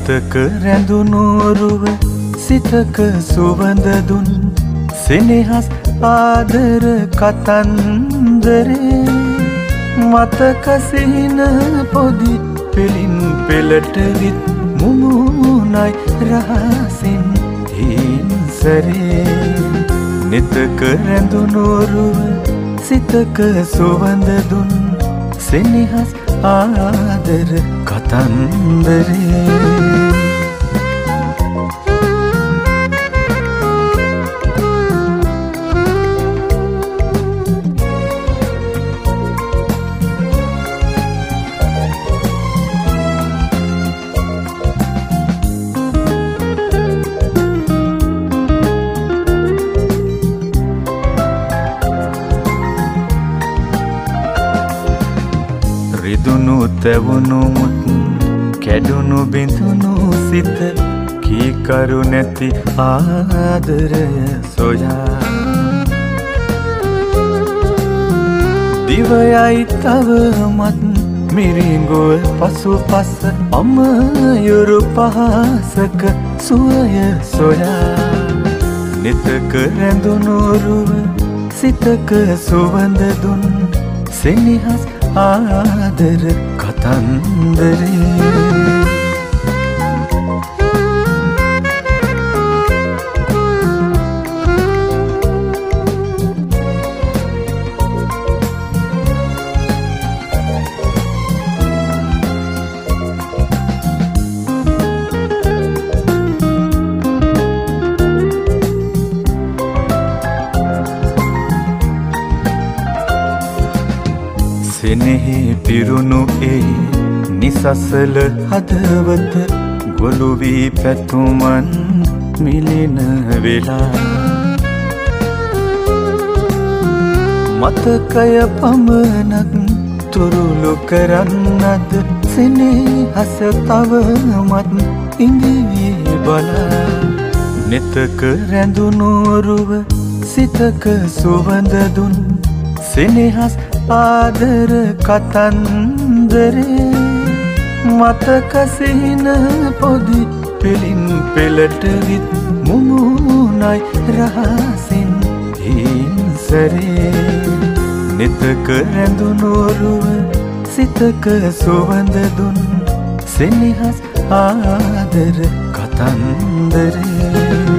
නිතක රැඳුනෝරුව සිතක සුවඳ දුන් සෙනෙහස් ආදර කතන්දරේ මතක සිහින පොදි පෙලින් පෙළට විත් මුමුණයි රහසින් හින්සරේ නිතක රැඳුනෝරුව සිතක සුවඳ දුන් සෙනෙහස් ආදර කතන්දරේ රිදුණු තැවුණු මුත් කැඩුණු බිඳුණු සිත කීකරු නැති ආදරය සොයා දිවයයි තවමත් මිරිඟුව පසුපස අමයුරු පහසක සුවය සොයා නිතක රැඳුණු රුව සිතක සුවඳ දුන් සෙනෙහස් ආදර කතන්දරේ සෙනෙහි පිරුණු ඒ නිසසල හදවත ගොළු වී පැතුමන් මිලෙන වෙලා මතකය පමණක් තුරුළු කරන්නද සෙනෙහස තවමත් ඉඳිවී බලා නිතක රැඳුණු රුව සිතක සුවඳ දුන් සෙනෙහස් ආදර කතන්දරේ මතක සිහින පොදි පෙලින් පෙළට විත් මුමුණයි රහසින් හින්සරේ නිතක රැඳුණු රුව සිතක සුවඳ දුන් සෙනෙහස් ආදර කතන්දරේ